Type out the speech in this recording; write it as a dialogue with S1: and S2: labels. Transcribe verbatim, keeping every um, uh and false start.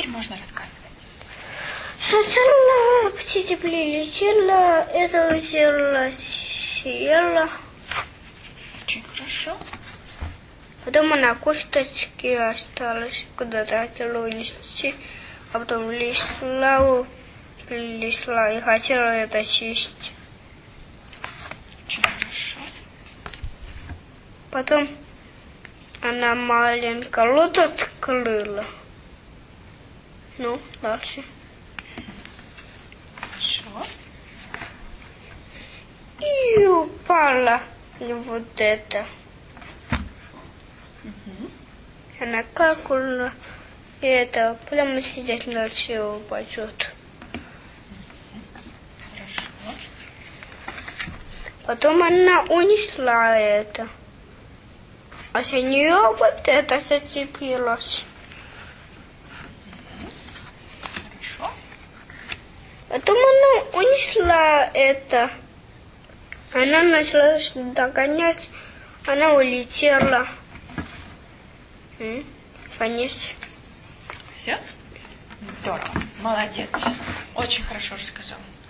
S1: можно рассказывать.
S2: Сначала птица прилетела, это взяла, съела.
S1: Очень хорошо.
S2: Потом она косточки осталась, куда-то хотела унести, а потом лисла, прилетела и хотела это съесть.
S1: Очень хорошо.
S2: Потом она маленько рот открыла. Ну, дальше.
S1: Хорошо.
S2: И упала на вот это.
S1: Угу.
S2: Она какнула, и это прямо сидеть дальше упадет.
S1: Хорошо.
S2: Потом она унесла это. А с нее вот это зацепилось.
S1: Хорошо.
S2: Потом она унесла это. Она начала догонять. Она улетела. М? Конец.
S1: Все? Здорово. Молодец. Очень хорошо рассказал.